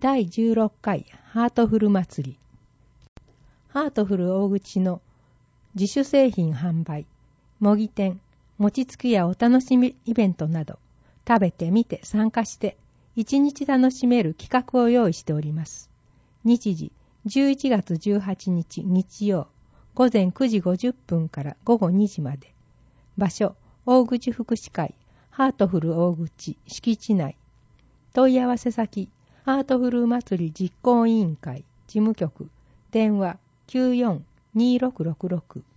第16回ハートフル祭り。ハートフル大口の自主製品販売、模擬店、餅つきやお楽しみイベントなど、食べてみて参加して一日楽しめる企画を用意しております。日時11月18日日曜午前9時50分から午後2時まで。場所、大口福祉会ハートフル大口敷地内。問い合わせ先、ハートフル祭り実行委員会事務局、電話94-2666